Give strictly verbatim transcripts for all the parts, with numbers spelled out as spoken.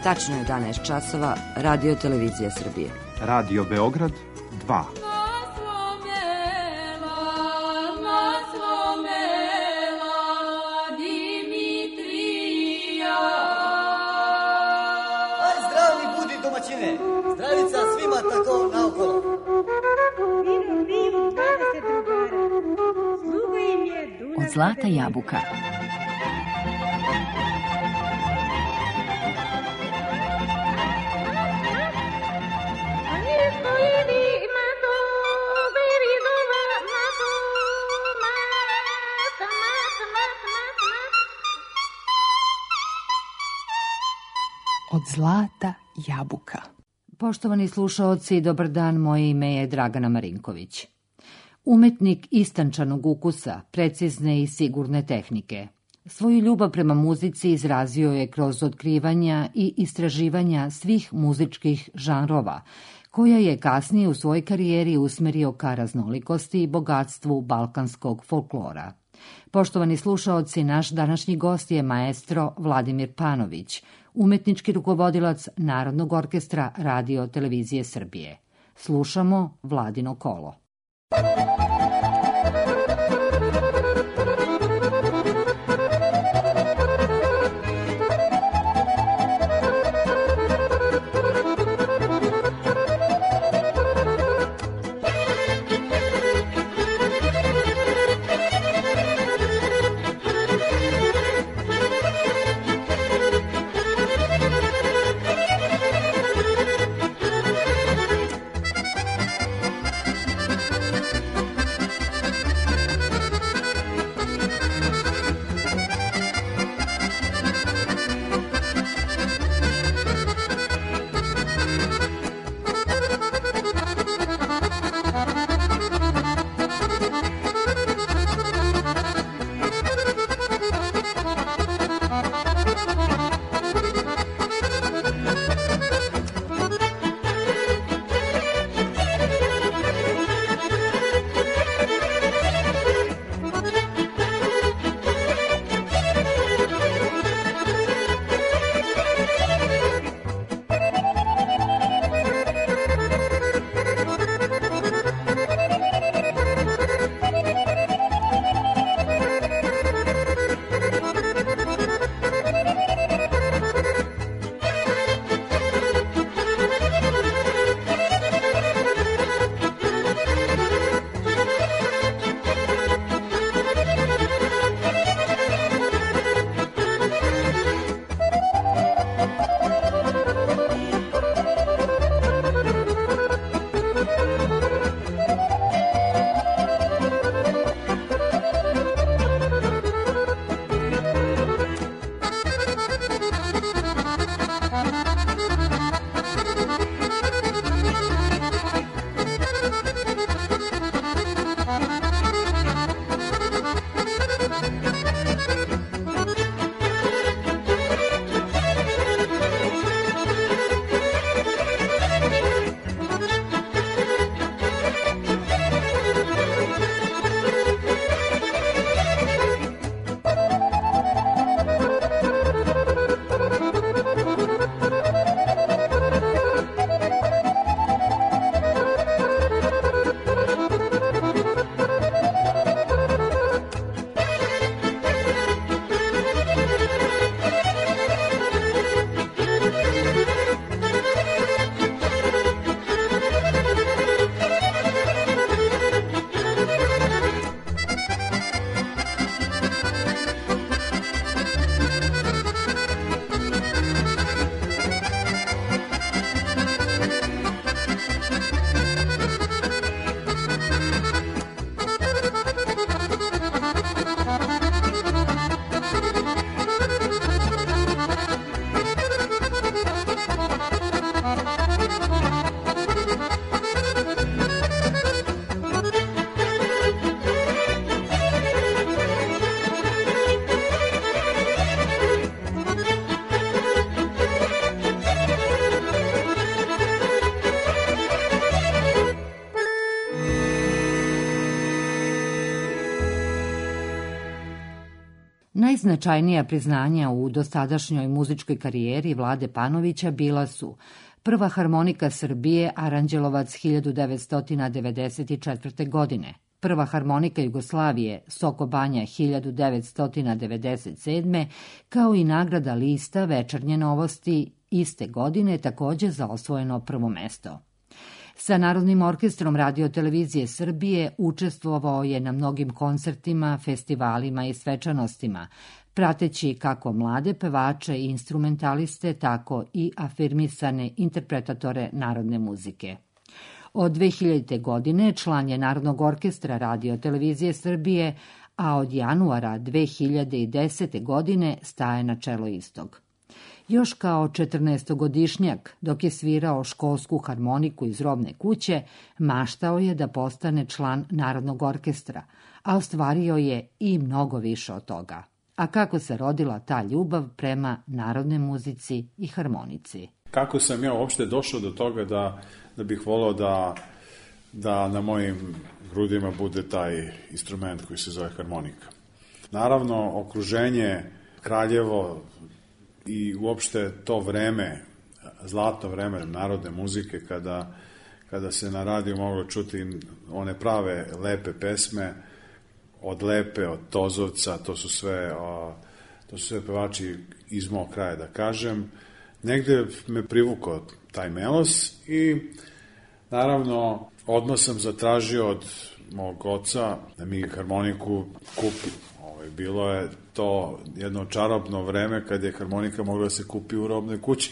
Tačno je jedanaest časova, Radio Televizija Srbije. Radio Beograd dva. Aj, zdravni budi domaćine, zdravica svima tako naokolo. Vivu, vivu, dvadeset drugara, sluga im je Dunav. Od zlata jabuka. Od zlata jabuka. Poštovani slušaoci, dobar dan, moje ime je Dragana Marinković. Umetnik istančanog ukusa, precizne i sigurne tehnike. Svoju ljubav prema muzici izrazio je kroz otkrivanja i istraživanja svih muzičkih žanrova, koja je kasnije u svojoj karijeri usmerio ka raznolikosti i bogatstvu balkanskog folklora. Poštovani slušaoci, naš današnji gost je maestro Vladimir Panović, umetnički rukovodilac Narodnog orkestra Radio Televizije Srbije. Slušamo Vladino kolo. Najznačajnija priznanja u dosadašnjoj muzičkoj karijeri Vlade Panovića bila su Prva harmonika Srbije Aranđelovac hiljadu devetsto devedeset četvrte. godine, Prva harmonika Jugoslavije Soko Banja hiljadu devetsto devedeset sedme. kao i nagrada Lista Večernje novosti iste godine takođe za osvojeno prvo mesto. Sa Narodnim orkestrom Radio televizije Srbije učestvovao je na mnogim koncertima, festivalima i svečanostima, prateći kako mlade pevače i instrumentaliste, tako i afirmisane interpretatore narodne muzike. Od dve hiljadite. godine član je Narodnog orkestra Radio televizije Srbije, a od januara dve hiljade desete. godine staje na čelo istog. Još kao četrnaestogodišnjak, dok je svirao školsku harmoniku iz Robne kuće, maštao je da postane član Narodnog orkestra, a ostvario je i mnogo više od toga. A kako se rodila ta ljubav prema narodnoj muzici i harmonici? Kako sam ja uopšte došao do toga da, da bih volao da, da na mojim grudima bude taj instrument koji se zove harmonika. Naravno, okruženje, Kraljevo i uopšte to vreme, zlatno vreme narodne muzike, kada, kada se na radiju moglo čuti one prave lepe pesme, od Lepe, od Tozovca, to su sve, o, to su sve pevači iz mog kraja, da kažem. Negde me privukao taj melos i naravno odmah sam zatražio od mog oca da mi harmoniku kupi. Ovaj, bilo je to jedno čarobno vreme kad je harmonika mogla da se kupi u Robnoj kući.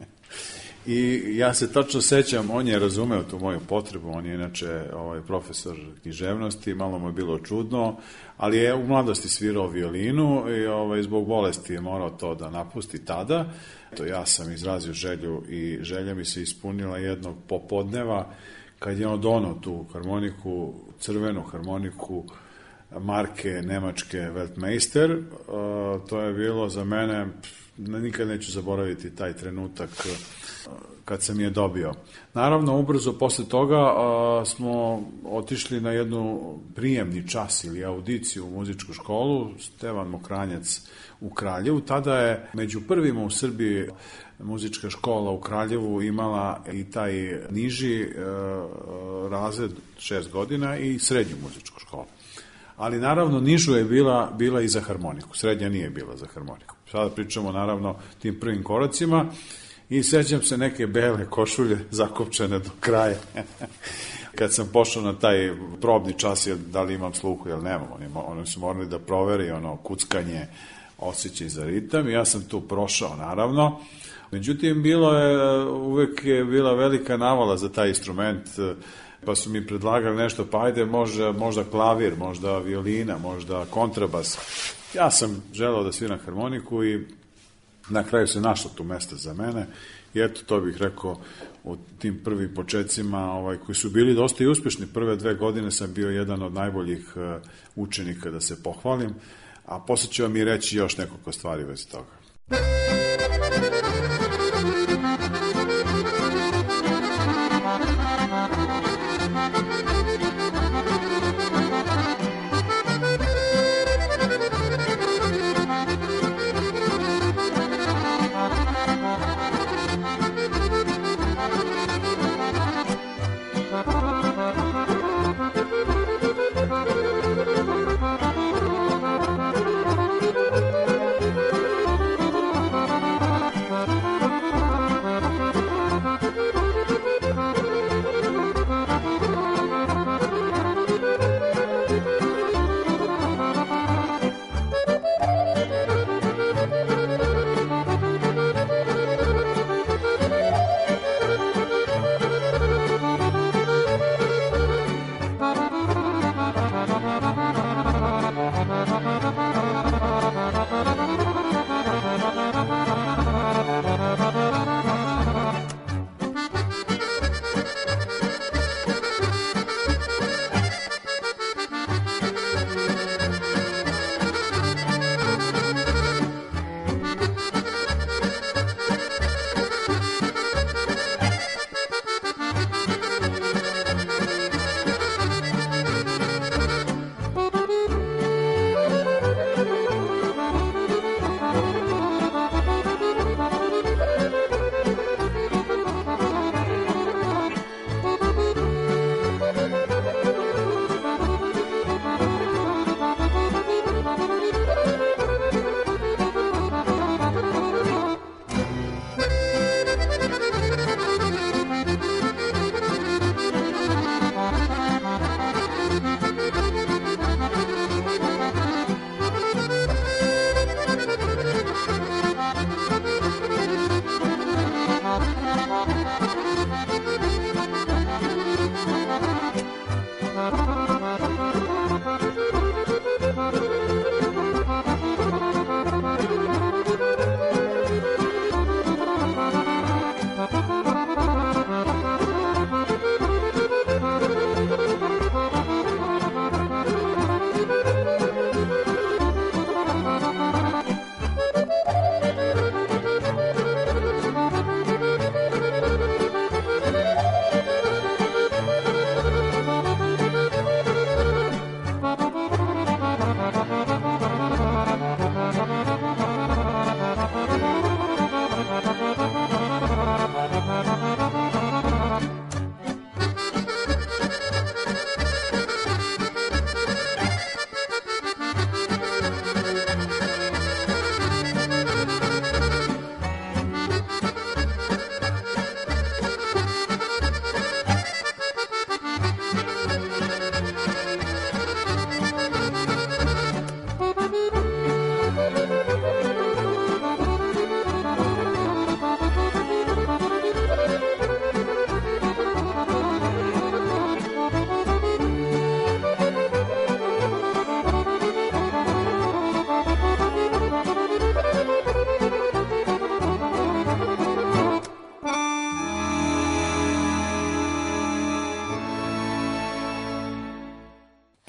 I ja se tačno sećam, on je razumeo tu moju potrebu, on je inače ovaj, profesor književnosti, malo mu je bilo čudno, ali je u mladosti svirao violinu i ovaj, zbog bolesti je morao to da napusti tada. To ja sam izrazio želju i želja mi se ispunila jednog popodneva kad je on donao tu harmoniku, crvenu harmoniku marke nemačke Weltmeister. To je bilo za mene, nikad neću zaboraviti taj trenutak kad sam je dobio. Naravno, ubrzo posle toga a, smo otišli na jednu prijemni čas ili audiciju u muzičku školu, Stevan Mokranjac u Kraljevu. Tada je među prvima u Srbiji muzička škola u Kraljevu imala i taj niži a, razred šest godina i srednju muzičku školu. Ali naravno nižu je bila, bila i za harmoniku, srednja nije bila za harmoniku. Sada pričamo naravno tim prvim koracima i sećam se neke bele košulje zakopčane do kraja. Kad sam pošao na taj probni čas, da li imam sluhu ili nemam, oni, oni su morali da proveri ono kuckanje, osjećaj za ritam i ja sam tu prošao naravno. Međutim, bilo je, uvek je bila velika navala za taj instrument, pa su mi predlagali nešto, pa ajde možda, možda klavir, možda violina, možda kontrabas. Ja sam želeo da sviram harmoniku i na kraju se našlo tu mesta za mene i eto, to bih rekao u tim prvim početcima ovaj, koji su bili dosta i uspešni. Prve dve godine sam bio jedan od najboljih učenika, da se pohvalim, a posle ću vam i reći još nekoliko stvari već toga.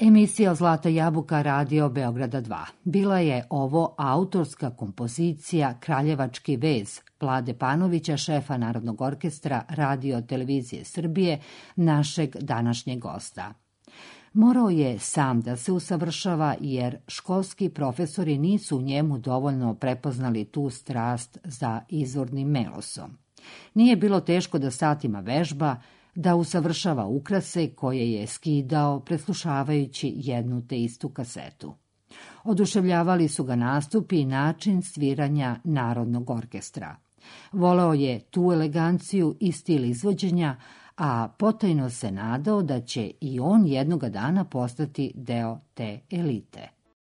Emisija Zlata jabuka Radio Beograda dva. Bila je ovo autorska kompozicija Kraljevački vez Vlade Panovića, šefa Narodnog orkestra Radio Televizije Srbije, našeg današnjeg gosta. Morao je sam da se usavršava jer školski profesori nisu u njemu dovoljno prepoznali tu strast za izvornim melosom. Nije bilo teško da satima vežba, da usavršava ukrase koje je skidao preslušavajući jednu te istu kasetu. Oduševljavali su ga nastupi i način sviranja Narodnog orkestra. Voleo je tu eleganciju i stil izvođenja, a potajno se nadao da će i on jednoga dana postati deo te elite.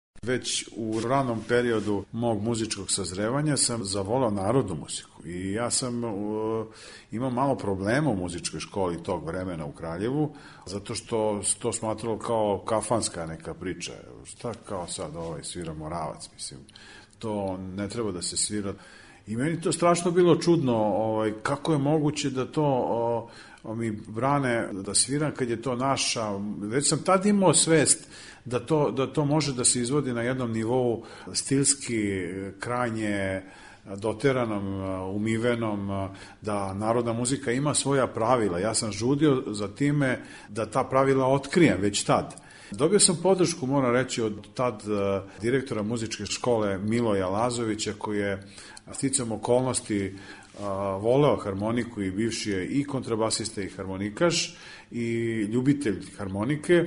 Već u ranom periodu mog muzičkog sazrevanja sam zavolao narodnu muziku i ja sam uh, imao malo problema u muzičkoj školi tog vremena u Kraljevu, zato što to smatralo kao kafanska neka priča. Šta kao sad ovaj svira Moravac, mislim, to ne treba da se svira. I meni to strašno bilo čudno, ovaj, kako je moguće da to o, o, mi brane da sviram kad je to naša, već sam tad imao svest da to, da to može da se izvodi na jednom nivou stilski, krajnje doteranom, umivenom, da narodna muzika ima svoja pravila. Ja sam žudio za time da ta pravila otkrijem već tad. Dobio sam podršku, moram reći, od tad direktora muzičke škole Miloja Lazovića, koji je sticam okolnosti voleo harmoniku i bivši je i kontrabasista i harmonikaš i ljubitelj harmonike.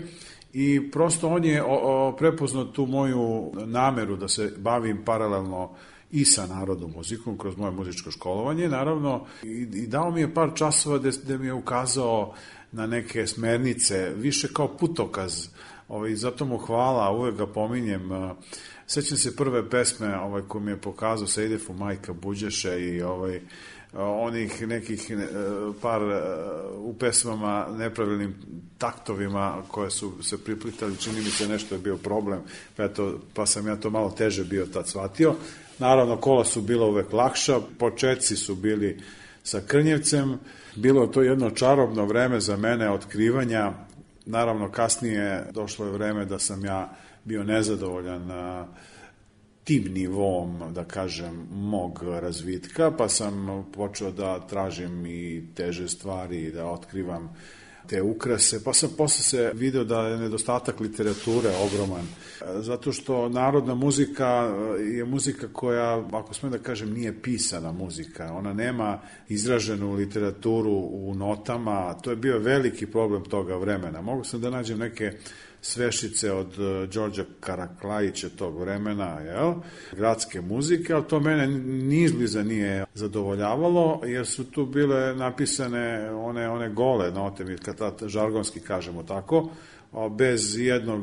I prosto on je prepoznao tu moju nameru da se bavim paralelno i sa narodnom muzikom kroz moje muzičko školovanje, naravno, i dao mi je par časova gde mi je ukazao na neke smernice, više kao putokaz, ovaj, zato mu hvala, uvek ga pominjem. Sećam se prve pesme ovaj, koju mi je pokazao Sejdefu Majka Buđeše i ovaj, onih nekih par u pesmama nepravilnim taktovima koje su se priplitali, čini mi se nešto je bio problem, pa, eto, pa sam ja to malo teže bio tad shvatio. Naravno, kola su bila uvek lakša, početci su bili sa Krnjevcem, bilo je to jedno čarobno vreme za mene otkrivanja. Naravno, kasnije došlo je vreme da sam ja bio nezadovoljan tim nivom, da kažem, mog razvitka, pa sam počeo da tražim i teže stvari, da otkrivam te ukrase, pa sam posle se video da je nedostatak literature ogroman, zato što narodna muzika je muzika koja, ako smem da kažem, nije pisana muzika, ona nema izraženu literaturu u notama, to je bio veliki problem toga vremena. Mogu sam da nađem neke svešice od Đorđa Karaklajića tog vremena, jel? Gradske muzike, ali to mene ni izbliza nije zadovoljavalo, jer su tu bile napisane one, one gole note, mi kad žargonski kažemo tako, bez jednog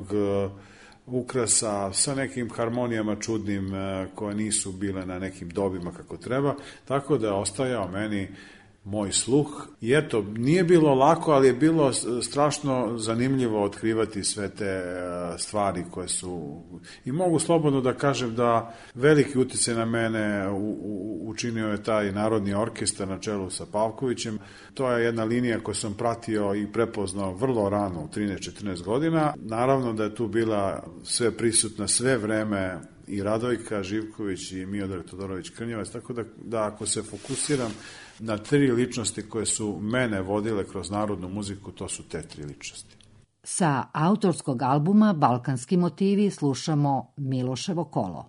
ukrasa, sa nekim harmonijama čudnim koje nisu bile na nekim dobima kako treba, tako da je ostajao meni moj sluh. I eto, nije bilo lako, ali je bilo strašno zanimljivo otkrivati sve te stvari koje su... I mogu slobodno da kažem da veliki uticaj na mene učinio je taj Narodni orkestar na čelu sa Pavkovićem. To je jedna linija koju sam pratio i prepoznao vrlo rano, u trinaest četrnaest godina. Naravno da je tu bila sve prisutna sve vreme i Radojka Živković i Miodrag Todorović Krnjevac, tako da, da ako se fokusiram na tri ličnosti koje su mene vodile kroz narodnu muziku, to su te tri ličnosti. Sa autorskog albuma Balkanski motivi slušamo Miloševo kolo.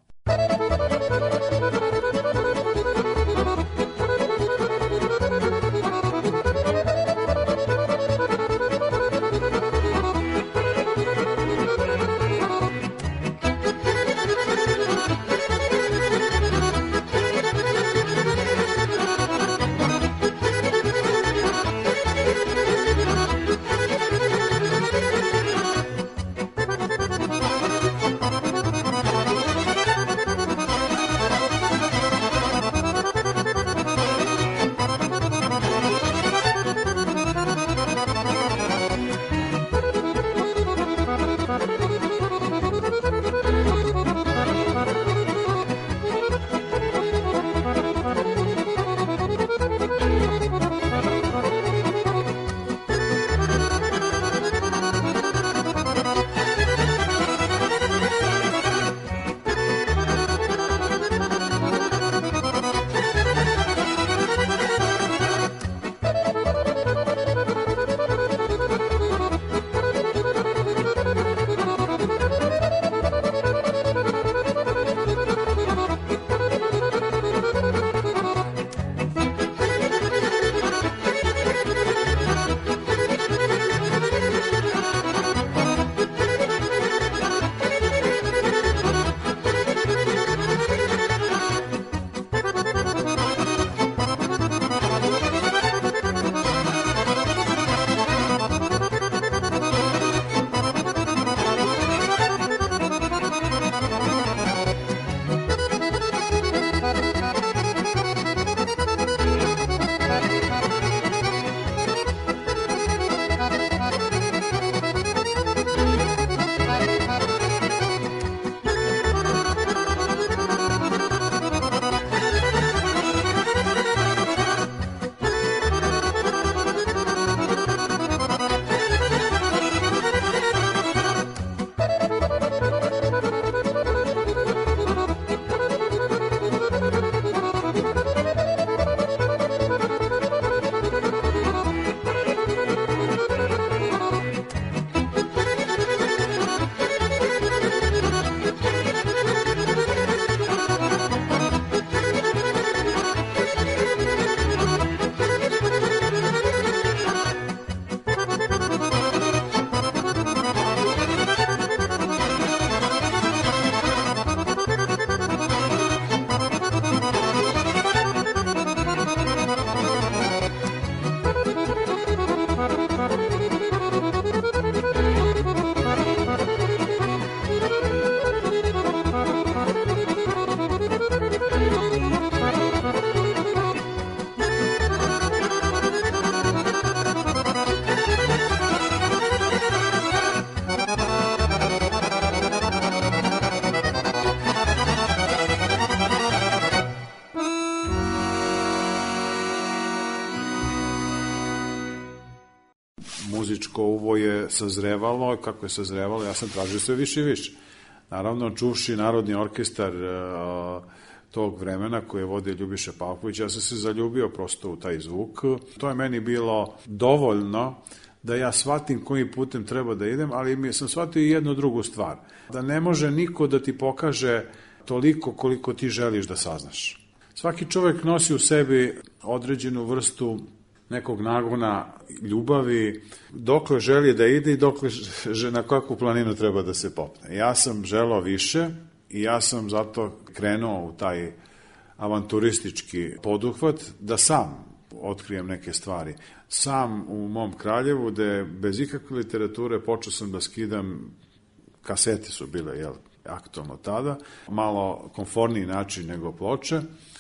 muzičko uvo je sazrevalo, kako je sazrevalo, ja sam tražio sve više i više. Naravno, čuvši Narodni orkestar uh, tog vremena koje je vodio Ljubiša Pavković, ja sam se zaljubio prosto u taj zvuk. To je meni bilo dovoljno da ja shvatim kojim putem treba da idem, ali mi sam shvatio i jednu drugu stvar. Da ne može niko da ti pokaže toliko koliko ti želiš da saznaš. Svaki čovek nosi u sebi određenu vrstu nekog nagona, ljubavi, dokle želi da ide i dokle na kakvu planinu treba da se popne. Ja sam želao više i ja sam zato krenuo u taj avanturistički poduhvat da sam otkrijem neke stvari. Sam u mom Kraljevu, gde bez ikakve literature počeo sam da skidam, kasete su bile, jel, aktualno tada, malo komforniji način nego ploče.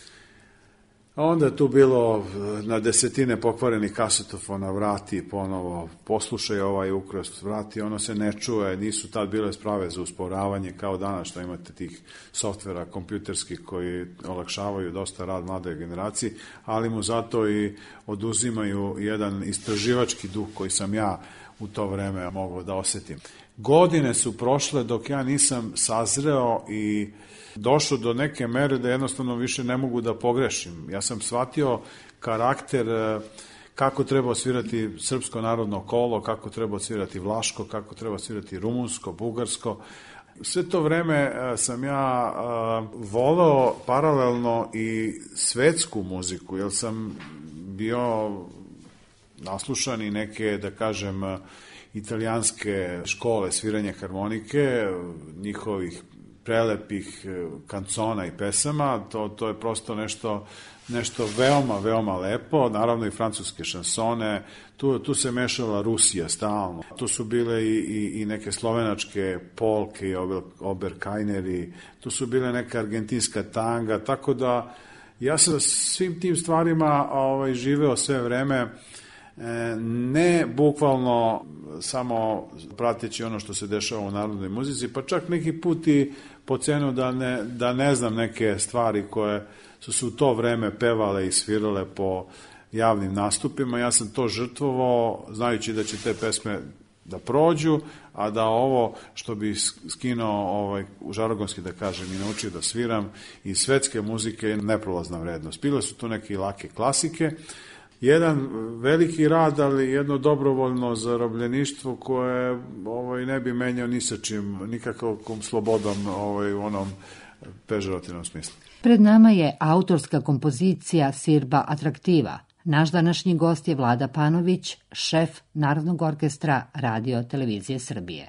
A onda je tu bilo na desetine pokvarenih kasetofona, vrati ponovo, poslušaj ovaj ukras, vrati, ono se ne čuje, nisu tad bile sprave za usporavanje kao danas što imate tih softvera kompjuterskih koji olakšavaju dosta rad mladoj generaciji, ali mu zato i oduzimaju jedan istraživački duh koji sam ja u to vreme mogao da osetim. Godine su prošle dok ja nisam sazreo i došao do neke mere da jednostavno više ne mogu da pogrešim. Ja sam shvatio karakter, kako treba osvirati srpsko narodno kolo, kako treba osvirati vlaško, kako treba osvirati rumunsko, bugarsko. Sve to vreme sam ja voleo paralelno i svetsku muziku, jer sam bio naslušan i neke, da kažem, italijanske škole sviranja harmonike, njihovih prelepih kancona i pesama, to, to je prosto nešto, nešto veoma, veoma lepo, naravno i francuske šansone, tu, tu se mešala Rusija stalno, tu su bile i, i, i neke slovenačke polke i ober, oberkajneri, tu su bile neka argentinska tanga, tako da ja sam svim tim stvarima ovaj, živeo sve vreme, ne bukvalno samo prateći ono što se dešava u narodnoj muzici, pa čak neki put i po cenu da ne, da ne znam neke stvari koje su se u to vreme pevale i svirale po javnim nastupima. Ja sam to žrtvovao, znajući da će te pesme da prođu, a da ovo što bi skinuo ovaj, žargonski da kažem i naučio da sviram i svetske muzike je neprolazna vrednost. Bile su tu neke lake klasike, jedan veliki rad, ali jedno dobrovoljno zarobljeništvo koje ovaj, ne bi menjao ni sa čim, nikakvom slobodom ovaj, u onom pežorativnom smislu. Pred nama je autorska kompozicija Sirba atraktiva. Naš današnji gost je Vlada Panović, šef Narodnog orkestra Radio Televizije Srbije.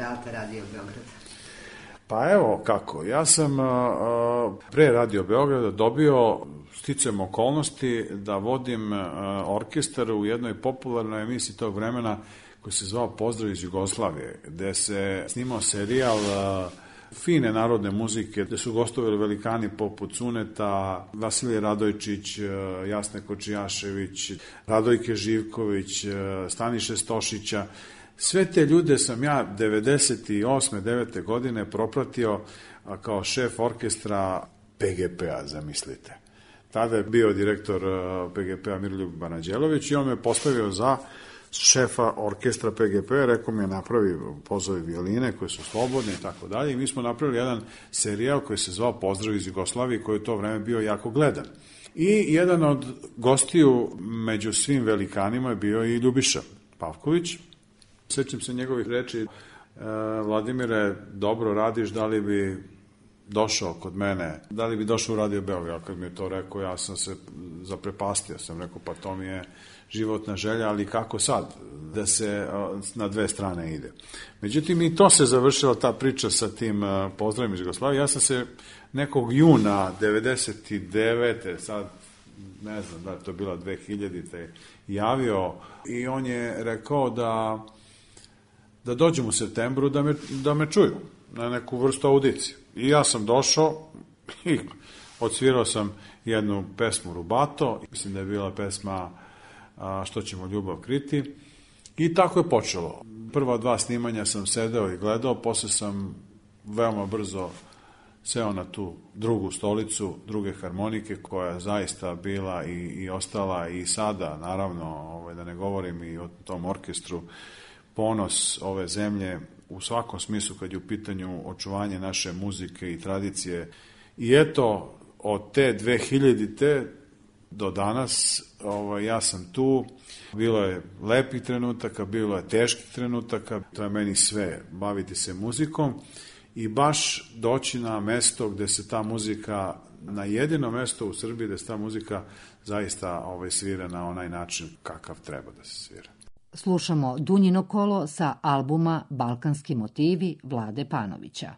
aparata Radio Beograd? Pa evo kako, ja sam a, pre Radio Beograda dobio sticajem okolnosti da vodim a, orkestar u jednoj popularnoj emisiji tog vremena koji se zvao Pozdrav iz Jugoslavije, gde se snimao serijal a, fine narodne muzike, gde su gostovali velikani poput Cuneta, Vasilije Radojčić, Jasne Kočijašević, Radojke Živković, Staniše Stošića. Sve te ljude sam ja devedeset osme devete godine propratio kao šef orkestra P G P-a, zamislite. Tada je bio direktor P G P-a Miroljub Banađelović i on me postavio za šefa orkestra P G P-a, rekao mi je napravi, pozovi violine koje su slobodne i tako dalje, i mi smo napravili jedan serijal koji se zvao Pozdrav iz Jugoslavije, koji je u to vreme bio jako gledan. I jedan od gostiju među svim velikanima je bio i Ljubiša Pavković. Sećam se njegovih reči: e, Vladimire, dobro radiš, da li bi došao kod mene, da li bi došao u Radio Beograd? Kad mi je to rekao, ja sam se zaprepastio, sam rekao, pa to mi je životna želja, ali kako sad da se na dve strane ide. Međutim, i to se završila ta priča sa tim Pozdravim iz Jugoslavije. Ja sam se nekog juna devedeset devete, sad ne znam da je to bila dve hiljadite, javio i on je rekao da da dođem u septembru da me, da me čuju na neku vrstu audicije. I ja sam došao i odsvirao sam jednu pesmu Rubato, mislim da je bila pesma a, Što ćemo ljubav kriti, i tako je počelo. Prva dva snimanja sam sedeo i gledao, posle sam veoma brzo seo na tu drugu stolicu, druge harmonike, koja je zaista bila i, i ostala i sada, naravno, ovaj, da ne govorim i o tom orkestru, ponos ove zemlje u svakom smislu kad je u pitanju očuvanje naše muzike i tradicije. I eto, od te dve hiljadite do danas, ovaj, ja sam tu. Bilo je lepih trenutaka, bilo je teških trenutaka, to je meni sve, baviti se muzikom i baš doći na mesto gde se ta muzika, na jedino mesto u Srbiji gde se ta muzika zaista ovaj, svira na onaj način kakav treba da se svira. Slušamo Dunjino kolo sa albuma Balkanski motivi Vlade Panovića.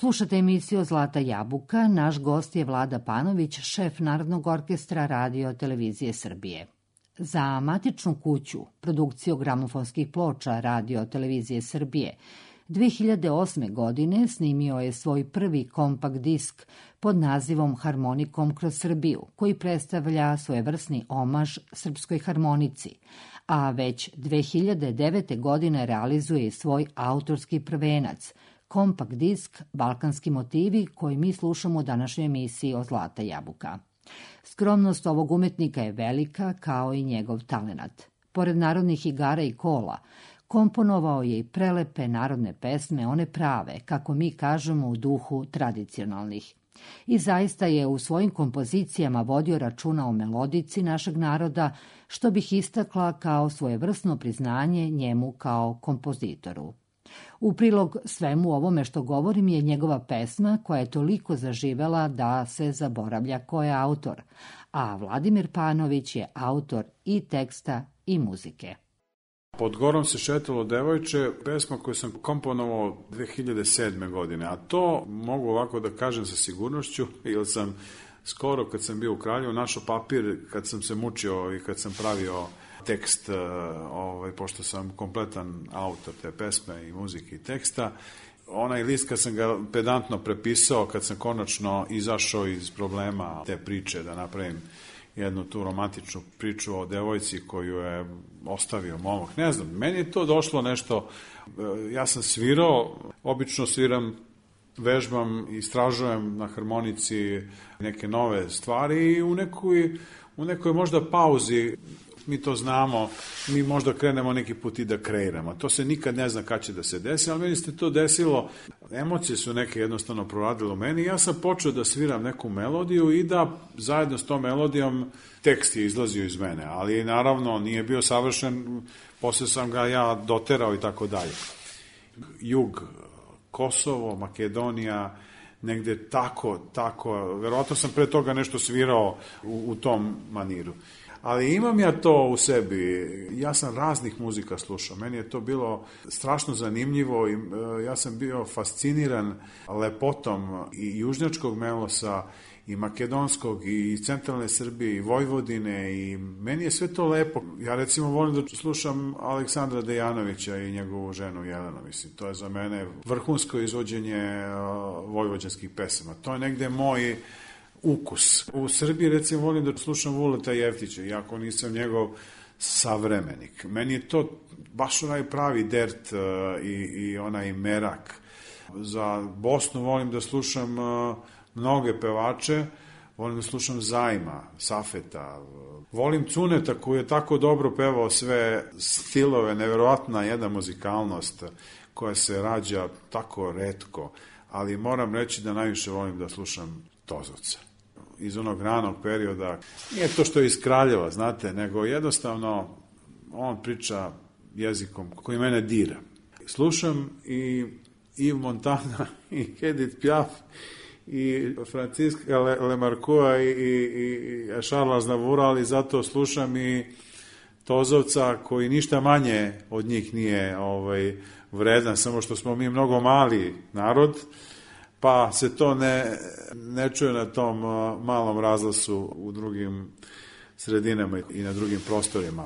Slušate emisiju Zlata jabuka, naš gost je Vlada Panović, šef Narodnog orkestra Radio Televizije Srbije. Za matičnu kuću, produkciju gramofonskih ploča Radio Televizije Srbije, dve hiljade osme. godine snimio je svoj prvi kompakt disk pod nazivom Harmonikom kroz Srbiju, koji predstavlja svojevrsni omaž srpskoj harmonici, a već dve hiljade devete. godine realizuje svoj autorski prvenac, kompakt disk Balkanski motivi, koji mi slušamo u današnjoj emisiji o Zlata jabuka. Skromnost ovog umetnika je velika, kao i njegov talenat. Pored narodnih igara i kola, komponovao je i prelepe narodne pesme, one prave, kako mi kažemo, u duhu tradicionalnih. I zaista je u svojim kompozicijama vodio računa o melodici našeg naroda, što bih istakla kao svojevrsno priznanje njemu kao kompozitoru. U prilog svemu ovome što govorim je njegova pesma koja je toliko zaživela da se zaboravlja ko je autor, a Vladimir Panović je autor i teksta i muzike. Pod gorom se šetalo devojče, pesma koju sam komponovao dve hiljade sedme. godine, a to mogu ovako da kažem sa sigurnošću, jer sam skoro kad sam bio u Kraljevu našao papir kad sam se mučio i kad sam pravio tekst, ovaj, pošto sam kompletan autor te pesme i muzike i teksta. Onaj list kad sam ga pedantno prepisao, kad sam konačno izašao iz problema te priče da napravim jednu tu romantičnu priču o devojci koju je ostavio momak. Ne znam, meni je to došlo nešto, ja sam svirao, obično sviram, vežbam, istražujem na harmonici neke nove stvari i u nekoj, u nekoj možda pauzi, mi to znamo, mi možda krenemo neki put i da kreiramo. To se nikad ne zna kad će da se desi, ali meni se to desilo. Emocije su neke jednostavno proradile u meni i ja sam počeo da sviram neku melodiju i da zajedno s tom melodijom tekst je izlazio iz mene, ali naravno nije bio savršen, posle sam ga ja doterao i tako dalje. Jug, Kosovo, Makedonija, negde tako, tako, verovatno sam pre toga nešto svirao u, u tom maniru. Ali imam ja to u sebi, ja sam raznih muzika slušao, meni je to bilo strašno zanimljivo i ja sam bio fasciniran lepotom i južnjačkog melosa i makedonskog i centralne Srbije i Vojvodine i meni je sve to lepo. Ja recimo volim da slušam Aleksandra Dejanovića i njegovu ženu Jelenu, mislim, to je za mene vrhunsko izvođenje vojvođanskih pesama, to je negde moj ukus. U Srbiji recimo volim da slušam Vuleta Jeftića, iako nisam njegov savremenik. Meni je to baš onaj pravi dert uh, i, i onaj merak. Za Bosnu volim da slušam uh, mnoge pevače, volim da slušam Zajma, Safeta, uh, volim Cuneta koji je tako dobro pevao sve stilove, neverovatna jedna muzikalnost koja se rađa tako retko, ali moram reći da najviše volim da slušam Tozovca. Iz onog ranog perioda, nije to što je iz Kraljeva, znate, nego jednostavno on priča jezikom koji mene dira. Slušam i Yves Montana i Edith Piaf i Francisca Lemarquoa i, i, i Charlesa Aznavoura, ali zato slušam i Tozovca koji ništa manje od njih nije ovaj, vredan, samo što smo mi mnogo mali narod, pa se to ne, ne čuje na tom malom razlasu u drugim sredinama i na drugim prostorima.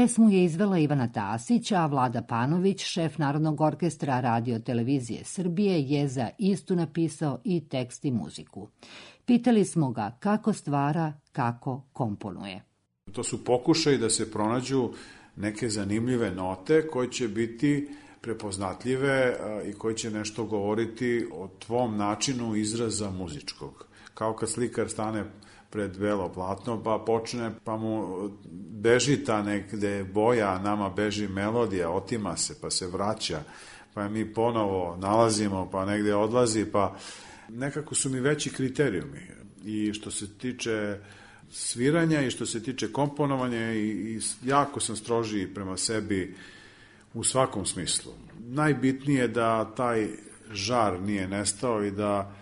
Pesmu je izvela Ivana Tasić, a Vlada Panović, šef Narodnog orkestra Radio Televizije Srbije, je za istu napisao i tekst i muziku. Pitali smo ga kako stvara, kako komponuje. To su pokušaj da se pronađu neke zanimljive note koje će biti prepoznatljive i koje će nešto govoriti o tvom načinu izraza muzičkog. Kao kad slikar stane pred belo platno, pa počne, pa mu beži ta negde boja, nama beži melodija, otima se, pa se vraća, pa mi ponovo nalazimo, pa negde odlazi, pa nekako su mi veći kriterijumi. I što se tiče sviranja i što se tiče komponovanja, i, i jako sam strožiji prema sebi u svakom smislu. Najbitnije je da taj žar nije nestao i da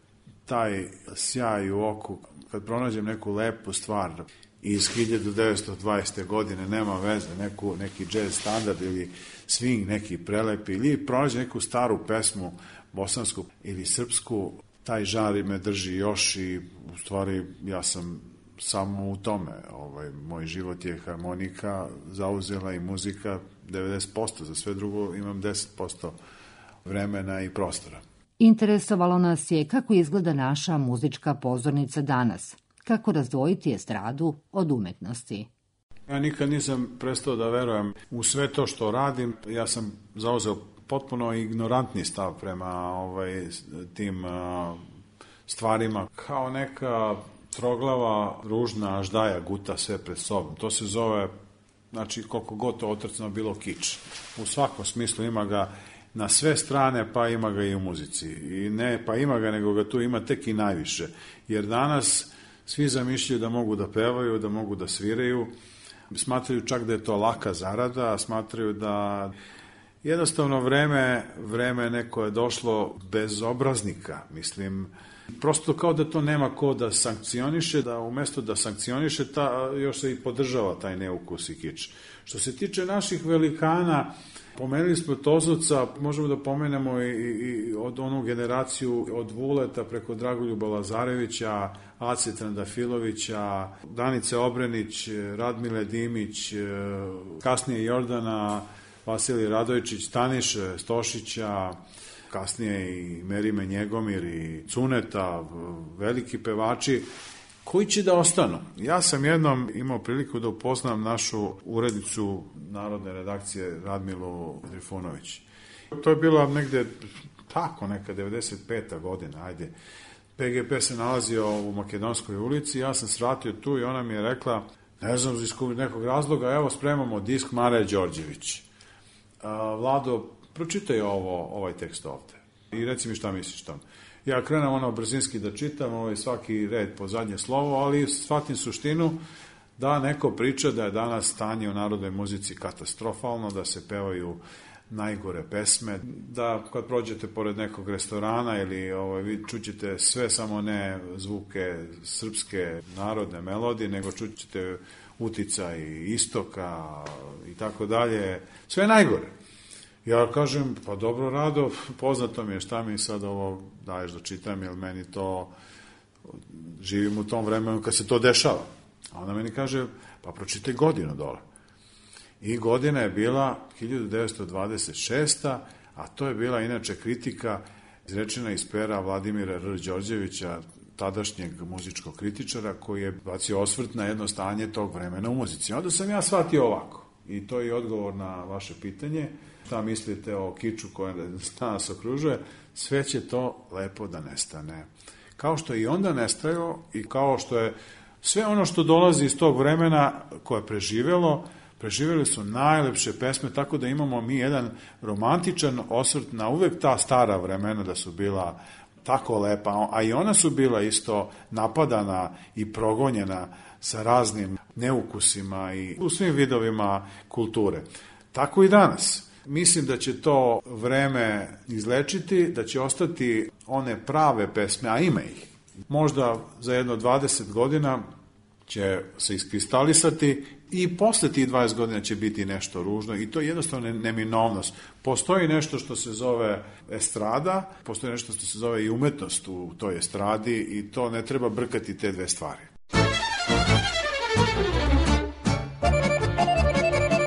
taj sjaj u oku, kad pronađem neku lepu stvar iz hiljadu devetsto dvadesete. godine, nema veze, neku, neki jazz standard ili swing, neki prelepi, ili pronađem neku staru pesmu, bosansku ili srpsku, taj žar me drži još i u stvari ja sam samo u tome. Ovaj, moj život je harmonika zauzela i muzika devedeset posto, za sve drugo imam deset posto vremena i prostora. Interesovalo nas je kako izgleda naša muzička pozornica danas, kako razdvojiti estradu od umetnosti. Ja nikad nisam prestao da verujem u sve to što radim. Ja sam zauzeo potpuno ignorantni stav prema ovaj, tim uh, stvarima. Kao neka troglava, ružna aždaja guta sve pred sobom. To se zove, znači koliko god to otrcno bilo, kič. U svakom smislu ima ga na sve strane, pa ima ga i u muzici. I ne, pa ima ga, nego ga tu ima tek i najviše. Jer danas svi zamišljaju da mogu da pevaju, da mogu da sviraju, smatraju čak da je to laka zarada, smatraju da jednostavno vreme, vreme neko je došlo bez obraznika, mislim, prosto kao da to nema ko da sankcioniše, da umesto da sankcioniše, ta, još se i podržava taj neukus i kič. Što se tiče naših velikana, pomenuli smo Tozovca, možemo da pomenemo i, i od onu generaciju od Vuleta preko Dragoljuba Lazarevića, Ace Trandafilovića, Danice Obrenić, Radmile Dimić, kasnije Jordana, Vasilij Radojčić, Staniše Stošića, kasnije i Merime Njegomir i Cuneta, veliki pevači, koji će da ostanu. Ja sam jednom imao priliku da upoznam našu urednicu Narodne redakcije Radmilu Trifunović. To je bila negde tako neka devedeset peta godina, ajde. P G P se nalazio u Makedonskoj ulici, ja sam svratio tu i ona mi je rekla, ne znam iz nekog razloga, evo spremamo disk Mare Đorđević. Vlado, pročitaj ovo, ovaj tekst ovde i reci mi šta misliš tamo. Ja krenem ono brzinski da čitam, ovaj svaki red po zadnje slovo, ali shvatim suštinu da neko priča da je danas stanje u narodnoj muzici katastrofalno, da se pevaju najgore pesme, da kad prođete pored nekog restorana ili ovaj, vi čućete sve, samo ne zvuke srpske narodne melodije, nego čućete uticaj istoka i tako dalje, sve najgore. Ja kažem, pa dobro Rado, poznato mi je, šta mi sad ovo daješ da čitam, jer meni to, živim u tom vremenu kad se to dešava. A ona meni kaže, pa pročitaj godinu dole. I godina je bila hiljadu devetsto dvadeset šesta. a to je bila inače kritika izrečena iz pera Vladimira R. Đorđevića, tadašnjeg muzičkog kritičara, koji je bacio osvrt na jedno stanje tog vremena u muzici. Onda sam ja shvatio ovako, i to je odgovor na vaše pitanje, šta mislite o kiču koja nas okružuje, sve će to lepo da nestane. Kao što je i onda nestajao i kao što je sve ono što dolazi iz tog vremena koje je preživelo, preživjeli su najlepše pesme, tako da imamo mi jedan romantičan osvrt na uvek ta stara vremena da su bila tako lepa, a i ona su bila isto napadana i progonjena sa raznim neukusima i u svim vidovima kulture. Tako i danas. Mislim da će to vreme izlečiti, da će ostati one prave pesme, a ima ih. Možda za jedno dvadeset godina će se iskristalisati i posle tih dvadeset godina će biti nešto ružno i to je jednostavno neminovnost. Postoji nešto što se zove estrada, postoji nešto što se zove i umetnost u toj estradi i to ne treba brkati te dve stvari.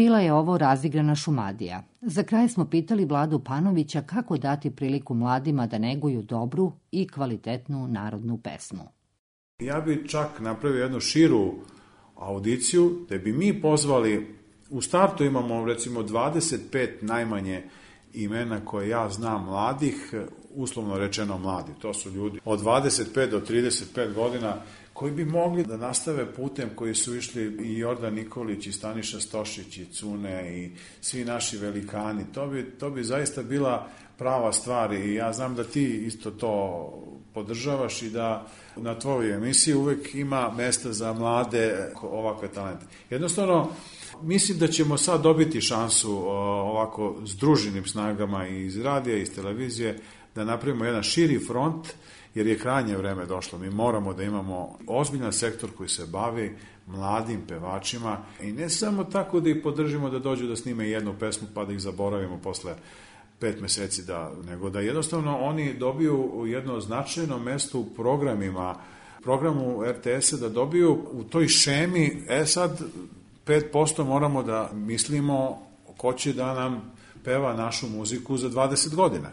Bila je ovo razigrana Šumadija. Za kraj smo pitali Vladu Panovića kako dati priliku mladima da neguju dobru i kvalitetnu narodnu pesmu. Ja bi čak napravio jednu širu audiciju, da bi mi pozvali, u startu imamo recimo dvadeset pet najmanje imena koje ja znam mladih, uslovno rečeno mladi. To su ljudi od dvadeset pet do trideset pet godina koji bi mogli da nastave putem koji su išli i Jordan Nikolić, i Staniša Stošić, i Cune, i svi naši velikani. To bi, to bi zaista bila prava stvar i ja znam da ti isto to podržavaš i da na tvojoj emisiji uvek ima mesta za mlade ovakve talente. Jednostavno, mislim da ćemo sad dobiti šansu ovako združenim snagama iz radija, iz televizije, da napravimo jedan širi front, jer je krajnje vreme došlo. Mi moramo da imamo ozbiljan sektor koji se bavi mladim pevačima i ne samo tako da ih podržimo da dođu da snime jednu pesmu pa da ih zaboravimo posle pet meseci, da, nego da jednostavno oni dobiju jedno značajno mesto u programima, programu er te esa, da dobiju u toj šemi, e sad pet posto moramo da mislimo ko će da nam peva našu muziku za dvadeset godina.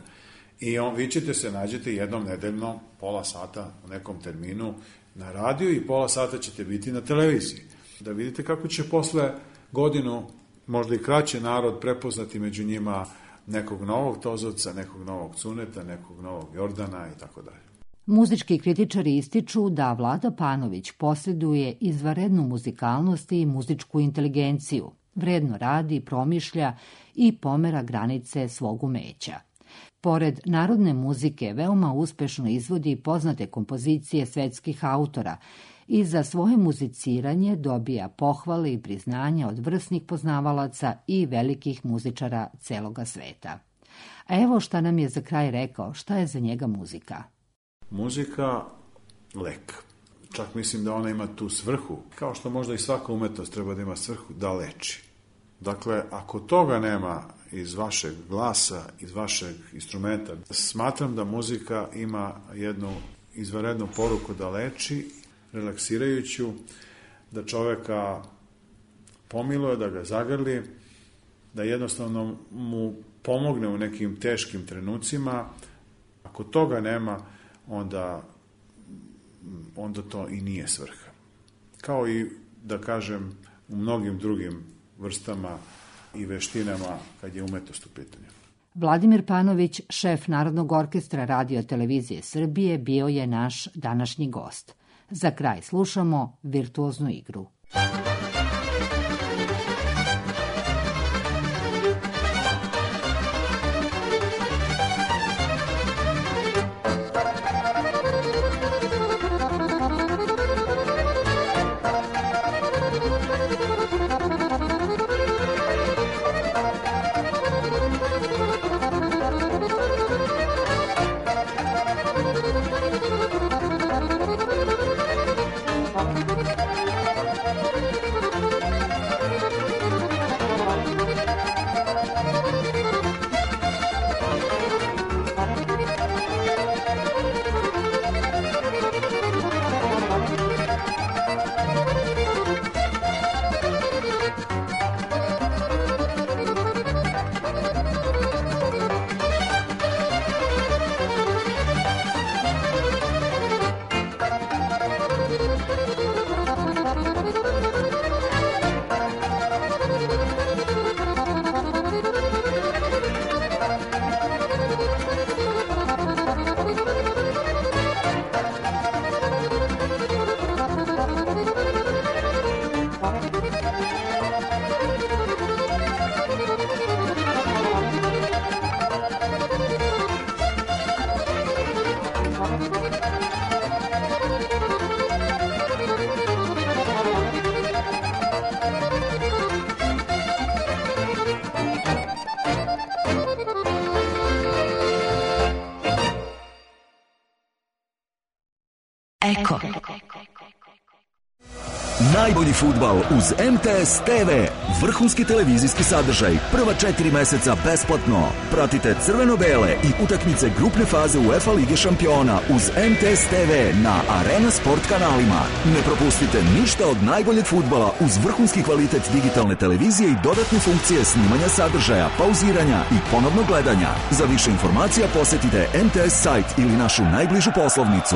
I on, vi ćete se nađete jednom nedeljno, pola sata u nekom terminu na radiju i pola sata ćete biti na televiziji. Da vidite kako će posle godinu, možda i kraće, narod prepoznati među njima nekog novog Tozovca, nekog novog Cuneta, nekog novog Jordana i tako dalje. Muzički kritičari ističu da Vlada Panović posjeduje izvanrednu muzikalnost i muzičku inteligenciju, vredno radi, promišlja i pomera granice svog umeća. Pored narodne muzike, veoma uspešno izvodi poznate kompozicije svetskih autora i za svoje muziciranje dobija pohvale i priznanja od vrsnih poznavalaca i velikih muzičara celoga sveta. A evo šta nam je za kraj rekao, šta je za njega muzika. Muzika, lek. Čak mislim da ona ima tu svrhu, kao što možda i svaka umetnost treba da ima svrhu, da leči. Dakle, ako toga nema iz vašeg glasa, iz vašeg instrumenta, smatram da muzika ima jednu izvanrednu poruku da leči, relaksirajuću, da čoveka pomiluje, da ga zagrli, da jednostavno mu pomogne u nekim teškim trenucima. Ako toga nema, onda, onda to i nije svrha. Kao i, da kažem, u mnogim drugim vrstama i veštinama kad je umetnost u pitanju. Vladimir Panović, šef Narodnog orkestra Radio televizije Srbije, bio je naš današnji gost. Za kraj slušamo virtuoznu igru. Eko. Najbolji fudbal uz M T S T V. Vrhunski televizijski sadržaj. Prva četiri meseca besplatno. Pratite crveno-bele i utakmice grupne faze UEFA Lige šampiona uz M T S T V na Arena Sport kanalima. Ne propustite ništa od najboljeg fudbala uz vrhunski kvalitet digitalne televizije i dodatne funkcije snimanja sadržaja, pauziranja i ponovnog gledanja. Za više informacija posjetite M T S sajt ili našu najbližu poslovnicu.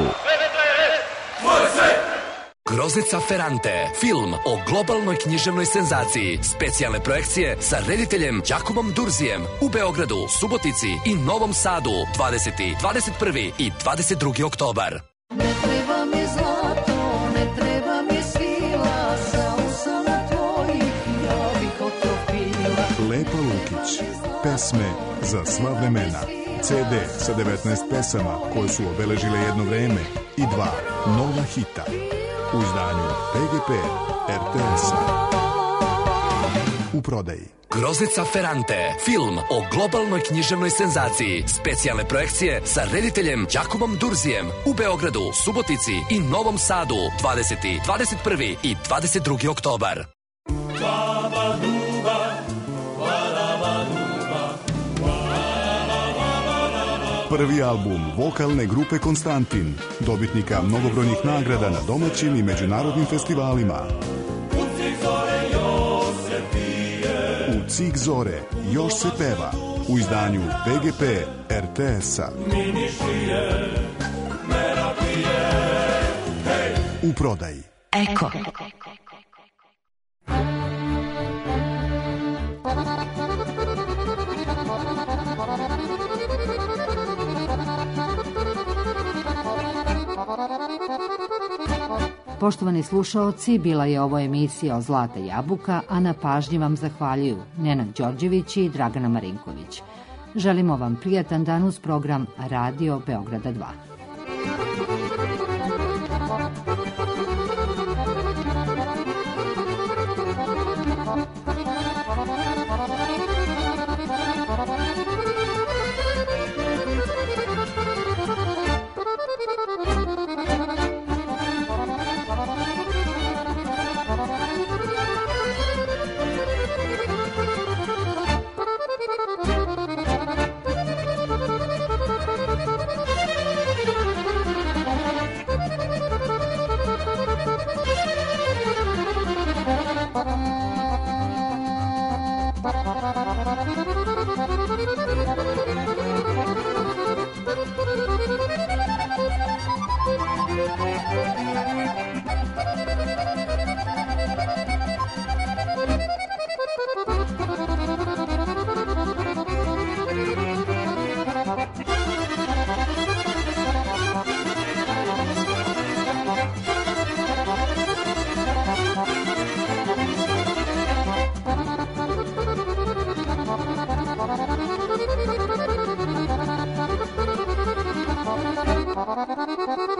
Groznica Ferrante, film o globalnoj književnoj senzaciji. Specijalne projekcije sa rediteljem Jakubom Durzijem u Beogradu, Subotici i Novom Sadu dvadeseti, dvadeset prvi i dvadeset drugi oktobar. Ne treba mi zlato, ne treba mi svila, sa usana tvojih ja bih otopila. Lepa Lukić, pesme za sva vremena. C D sa devetnaest pesama koje su obeležile jedno vreme i dva nova hita. U izdanju P G P R T S-a. U prodaji. Groznica Ferrante, film o globalnoj književnoj senzaciji. Specijalne projekcije sa rediteljem Jakubom Durzijem u Beogradu, Subotici i Novom Sadu dvadeseti, dvadeset prvi i dvadeset drugi oktobar. Prvi album vokalne grupe Konstantin, dobitnika mnogobrojnih nagrada na domaćim i međunarodnim festivalima. U Cik zore još se peva, u izdanju P G P R T S-a. U prodaji. Eko. Poštovani slušaoci, bila je ovo emisija o Zlata jabuka, a na pažnji vam zahvaljuju Nenad Đorđević i Dragana Marinković. Želimo vam prijatan dan uz program Radio Beograda dva. Thank you.